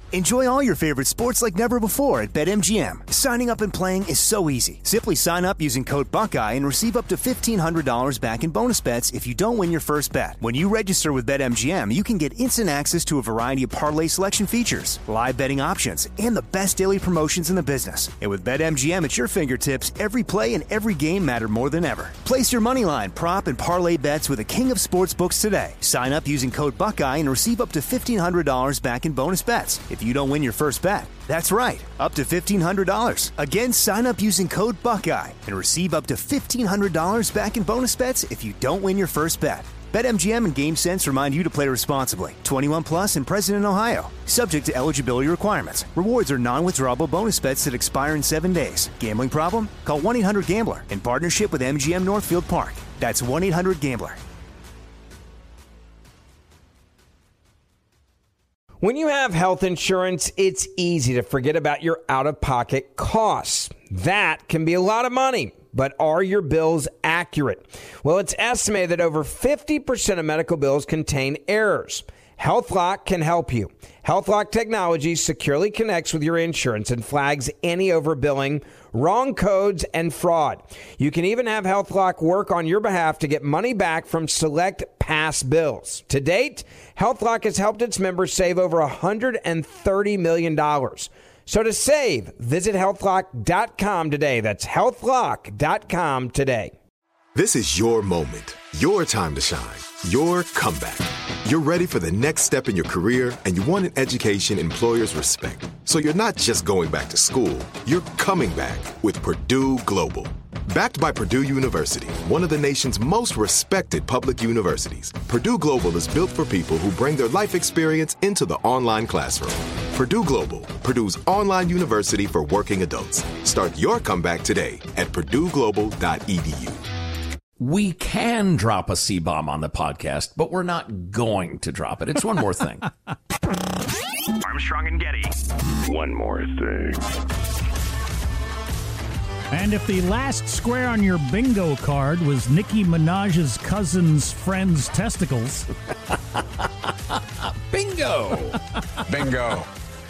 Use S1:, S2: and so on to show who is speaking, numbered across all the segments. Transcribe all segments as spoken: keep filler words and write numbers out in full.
S1: Enjoy all your favorite sports like never before at BetMGM. Signing up and playing is so easy. Simply sign up using code Buckeye and receive up to fifteen hundred dollars back in bonus bets if you don't win your first bet. When you register with BetMGM, you can get instant access to a variety of parlay selection features, live betting options, and the best daily promotions in the business. And with BetMGM at your fingertips, every play and every game matter more than ever. Place your moneyline, prop, and parlay bets with the king of sportsbooks today. Sign up using code Buckeye and receive up to fifteen hundred dollars back in bonus bets if you don't win your first bet. That's right, up to fifteen hundred dollars. Again, sign up using code Buckeye and receive up to fifteen hundred dollars back in bonus bets if you don't win your first bet. BetMGM and GameSense remind you to play responsibly. twenty-one plus and present in Ohio. Subject to eligibility requirements. Rewards are non-withdrawable bonus bets that expire in seven days. Gambling problem? Call one eight hundred gambler in partnership with M G M Northfield Park. That's one eight hundred gambler.
S2: When you have health insurance, it's easy to forget about your out-of-pocket costs. That can be a lot of money, but are your bills accurate? Well, it's estimated that over fifty percent of medical bills contain errors. HealthLock can help you. HealthLock technology securely connects with your insurance and flags any overbilling, wrong codes, and fraud. You can even have HealthLock work on your behalf to get money back from select past bills. To date, HealthLock has helped its members save over one hundred thirty million dollars. So to save, visit health lock dot com today. That's health lock dot com today.
S3: This is your moment, your time to shine, your comeback. You're ready for the next step in your career, and you want an education employers respect. So you're not just going back to school, you're coming back with Purdue Global. Backed by Purdue University, one of the nation's most respected public universities, Purdue Global is built for people who bring their life experience into the online classroom. Purdue Global, Purdue's online university for working adults. Start your comeback today at purdue global dot e d u.
S4: We can drop a C-bomb on the podcast, but we're not going to drop it. It's one more thing.
S5: Armstrong and Getty. One more thing.
S6: And if the last square on your bingo card was Nicki Minaj's cousin's friend's testicles.
S4: Bingo!
S7: Bingo.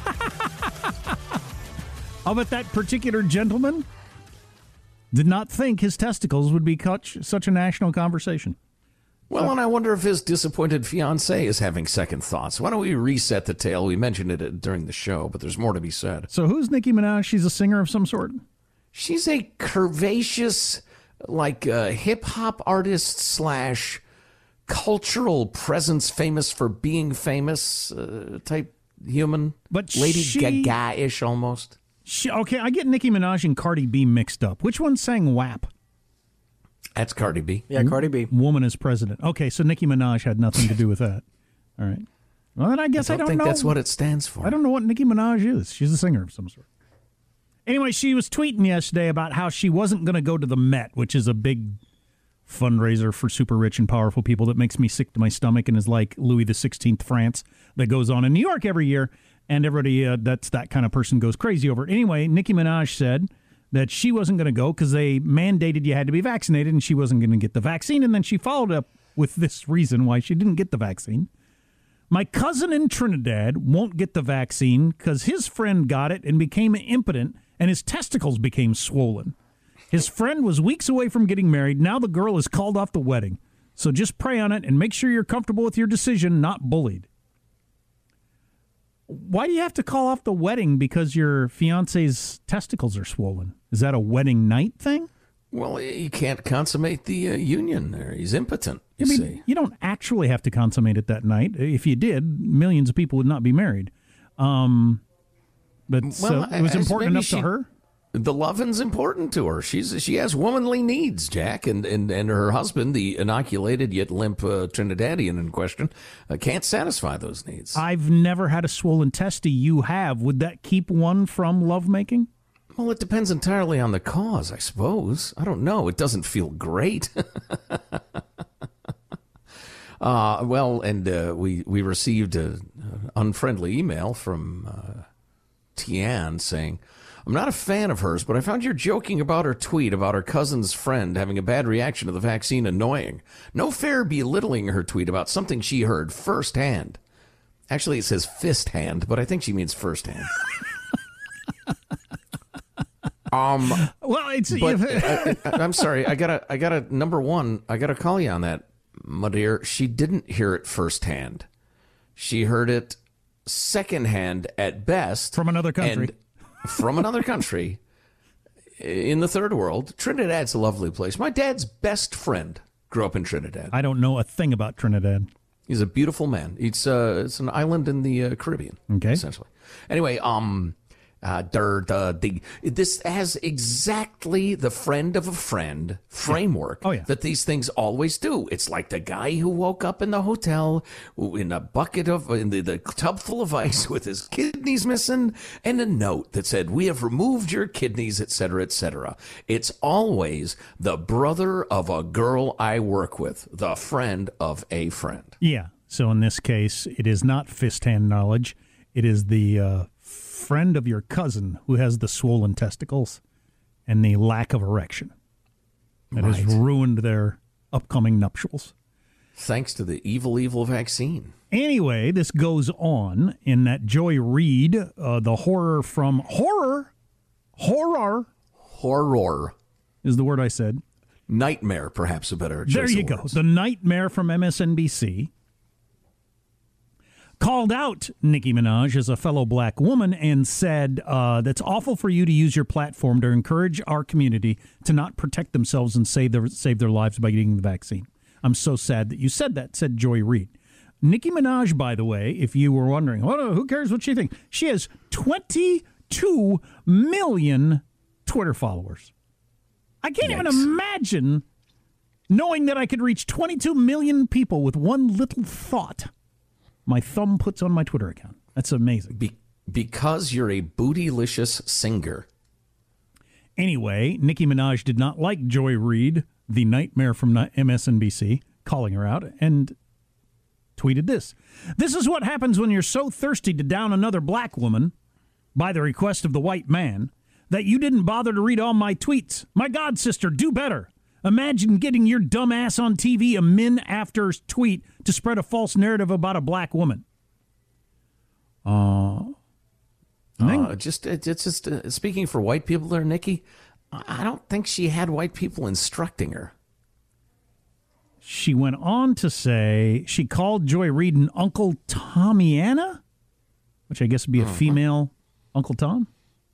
S6: How about that particular gentleman? Did not think his testicles would be such a national conversation.
S4: Well, and I wonder if his disappointed fiancée is having second thoughts. Why don't we reset the tale? We mentioned it during the show, but there's more to be said.
S6: So who's Nicki Minaj? She's a singer of some sort?
S4: She's a curvaceous, like, uh, hip-hop artist slash cultural presence, famous for being famous uh, type human.
S6: But
S4: Lady
S6: she...
S4: Gaga-ish almost.
S6: She, okay, I get Nicki Minaj and Cardi B mixed up. Which one sang W A P?
S4: That's Cardi B.
S8: Yeah, Cardi B.
S6: Woman is president. Okay, so Nicki Minaj had nothing to do with that. All right. Well, then I guess I don't,
S4: I don't think
S6: know.
S4: that's what it stands for.
S6: I don't know what Nicki Minaj is. She's a singer of some sort. Anyway, she was tweeting yesterday about how she wasn't going to go to the Met, which is a big fundraiser for super rich and powerful people that makes me sick to my stomach and is like Louis the sixteenth France that goes on in New York every year. And everybody uh, that's that kind of person goes crazy over it. Anyway, Nicki Minaj said that she wasn't going to go because they mandated you had to be vaccinated, and she wasn't going to get the vaccine. And then she followed up with this reason why she didn't get the vaccine. My cousin in Trinidad won't get the vaccine because his friend got it and became impotent, and his testicles became swollen. His friend was weeks away from getting married. Now the girl is called off the wedding. So just pray on it and make sure you're comfortable with your decision, not bullied. Why do you have to call off the wedding because your fiance's testicles are swollen? Is that a wedding night thing?
S4: Well, he can't consummate the uh, union there. He's impotent, you
S6: I mean,
S4: see.
S6: You don't actually have to consummate it that night. If you did, millions of people would not be married. Um, but
S4: well,
S6: so it was important enough
S4: she,
S6: to her?
S4: The lovin's important to her. She's She has womanly needs, Jack, and, and, and her husband, the inoculated yet limp uh, Trinidadian in question, uh, can't satisfy those needs.
S6: I've never had a swollen testy. You have. Would that keep one from lovemaking?
S4: Well, it depends entirely on the cause, I suppose. I don't know. It doesn't feel great. uh, well, and uh, we, we received an unfriendly email from uh, Tian saying, I'm not a fan of hers, but I found your joking about her tweet about her cousin's friend having a bad reaction to the vaccine annoying. No fair belittling her tweet about something she heard firsthand. Actually, it says fist hand, but I think she means first hand. um,
S6: well, it's.
S4: But I, I, I'm sorry. I gotta. I gotta. Number one. I gotta call you on that, my dear. She didn't hear it firsthand. She heard it secondhand at best
S6: from another country.
S4: And from another country in the third world. Trinidad's a lovely place. My dad's best friend grew up in Trinidad.
S6: I don't know a thing about Trinidad.
S4: He's a beautiful man. It's uh, it's an island in the uh, Caribbean,
S6: okay,
S4: essentially. Anyway, um, uh, der, the, the, this has exactly the friend of a friend framework
S6: yeah. Oh, yeah.
S4: that these things always do. It's like the guy who woke up in the hotel in a bucket of, in the, the tub full of ice with his kidneys missing and a note that said, "We have removed your kidneys," et cetera, et cetera. It's always the brother of a girl I work with, the friend of a friend.
S6: Yeah. So in this case, it is not fist-hand knowledge. It is the uh, friend of your cousin who has the swollen testicles and the lack of erection that
S4: right.
S6: has ruined their upcoming nuptials.
S4: Thanks to the evil, evil vaccine.
S6: Anyway, this goes on in that Joy Reid, uh, the horror from horror, horror,
S4: horror
S6: is the word I said.
S4: Nightmare, perhaps a better choice.
S6: There you go.
S4: Words.
S6: The nightmare from M S N B C called out Nicki Minaj as a fellow black woman and said, uh, that's awful for you to use your platform to encourage our community to not protect themselves and save their, save their lives by getting the vaccine. I'm so sad that you said that, said Joy Reid. Nicki Minaj, by the way, if you were wondering, oh, who cares what she thinks? She has twenty-two million Twitter followers. I can't Yikes. even imagine knowing that I could reach twenty-two million people with one little thought my thumb puts on my Twitter account. That's amazing.
S4: Be- because you're a bootylicious singer.
S6: Anyway, Nicki Minaj did not like Joy Reid, the nightmare from M S N B C, calling her out, and tweeted this. "This is what happens when you're so thirsty to down another black woman by the request of the white man that you didn't bother to read all my tweets. My God, sister, do better. Imagine getting your dumb ass on T V a min after tweet to spread a false narrative about a black woman." Uh, then,
S4: uh just it's just uh, speaking for white people there, Nikki. I don't think she had white people instructing her.
S6: She went on to say she called Joy Reid an Uncle Tomiana, which I guess would be a uh-huh. female Uncle Tom.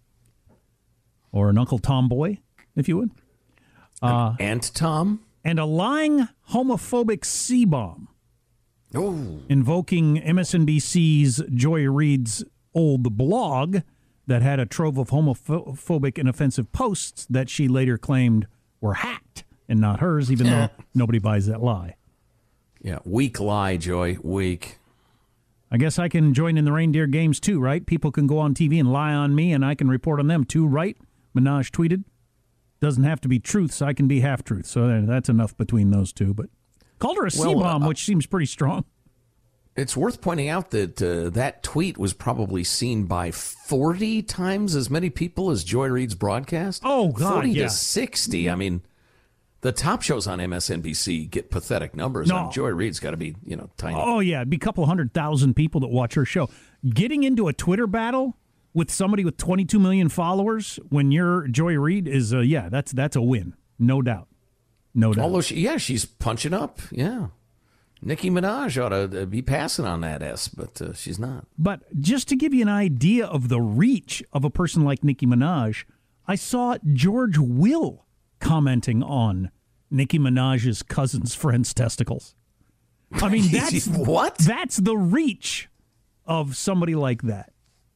S6: Or an Uncle Tomboy, if you would.
S4: Uh, Aunt Tom?
S6: And a lying homophobic C-bomb.
S4: Oh.
S6: Invoking M S N B C's Joy Reid's old blog that had a trove of homophobic and offensive posts that she later claimed were hacked and not hers, even though nobody buys that lie.
S4: Yeah, weak lie, Joy, weak.
S6: I guess I can join in the reindeer games too, right? People can go on T V and lie on me, and I can report on them too, right? Minaj tweeted. Doesn't have to be truths. I can be half-truths. So that's enough between those two. But called her a well, C-bomb, uh, which seems pretty strong.
S4: It's worth pointing out that uh, that tweet was probably seen by forty times as many people as Joy Reid's broadcast.
S6: Oh, God,
S4: forty
S6: yeah.
S4: to sixty. I mean, the top shows on M S N B C get pathetic numbers.
S6: No.
S4: And Joy Reid's got to be, you know, tiny.
S6: Oh, yeah. It'd be a couple hundred thousand people that watch her show. Getting into a Twitter battle with somebody with twenty-two million followers when you're Joy Reid is, uh, yeah, that's that's a win. No doubt. No doubt.
S4: Although, she, yeah, she's punching up. Yeah. Nicki Minaj ought to be passing on that S, but uh, she's not.
S6: But just to give you an idea of the reach of a person like Nicki Minaj, I saw George Will commenting on Nicki Minaj's cousin's friend's testicles. I mean, that's
S4: what?
S6: That's the reach of somebody like that.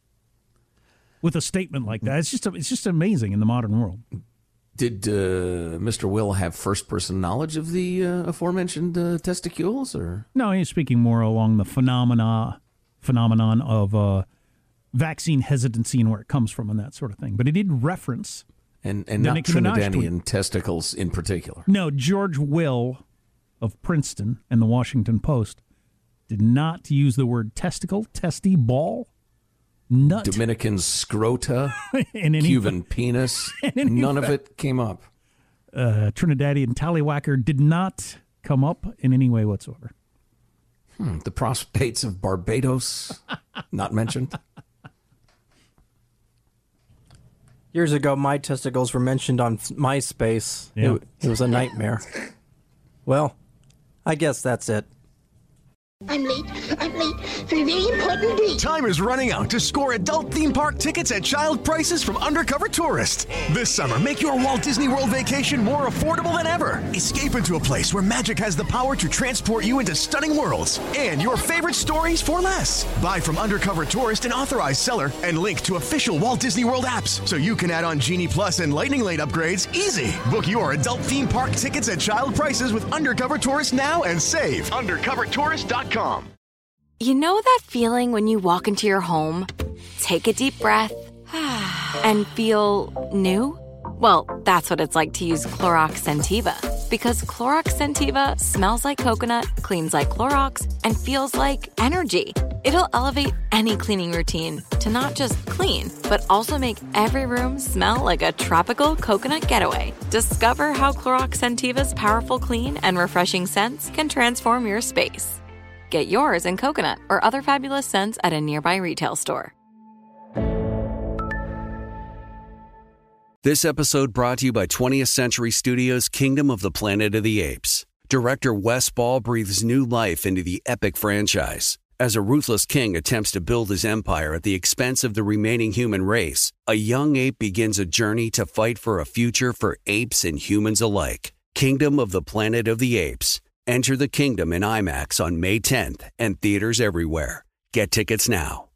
S6: With a statement like that, it's just it's just amazing in the modern world.
S4: Did uh, Mister Will have first-person knowledge of the uh, aforementioned uh, testicules, or
S6: no? He's speaking more along the phenomena phenomenon of uh, vaccine hesitancy and where it comes from and that sort of thing. But he did reference
S4: and and not
S6: Nicki
S4: Trinidadian testicles in particular.
S6: No, George Will of Princeton and the Washington Post did not use the word testicle, testy, ball. Nut.
S4: Dominican scrota,
S6: any,
S4: Cuban penis, none of it came up.
S6: Uh, Trinidadian tallywhacker did not come up in any way whatsoever.
S4: Hmm, the prospects of Barbados, not mentioned.
S7: Years ago, my testicles were mentioned on MySpace.
S6: Yeah.
S7: It, it was a nightmare. Well, I guess that's it.
S8: I'm late. I'm late for a very important date.
S9: Time is running out to score adult theme park tickets at child prices from Undercover Tourist. This summer, make your Walt Disney World vacation more affordable than ever. Escape into a place where magic has the power to transport you into stunning worlds and your favorite stories for less. Buy from Undercover Tourist, an authorized seller, and link to official Walt Disney World apps so you can add on Genie Plus and Lightning Lane upgrades easy. Book your adult theme park tickets at child prices with Undercover Tourist now and save. undercover tourist dot com.
S10: You know that feeling when you walk into your home, take a deep breath, and feel new? Well, that's what it's like to use Clorox Scentiva. Because Clorox Scentiva smells like coconut, cleans like Clorox, and feels like energy. It'll elevate any cleaning routine to not just clean, but also make every room smell like a tropical coconut getaway. Discover how Clorox Scentiva's powerful clean and refreshing scents can transform your space. Get yours in coconut or other fabulous scents at a nearby retail store.
S11: This episode brought to you by twentieth Century Studios' Kingdom of the Planet of the Apes. Director Wes Ball breathes new life into the epic franchise. As a ruthless king attempts to build his empire at the expense of the remaining human race, a young ape begins a journey to fight for a future for apes and humans alike. Kingdom of the Planet of the Apes. Enter the kingdom in IMAX on May tenth and theaters everywhere. Get tickets now.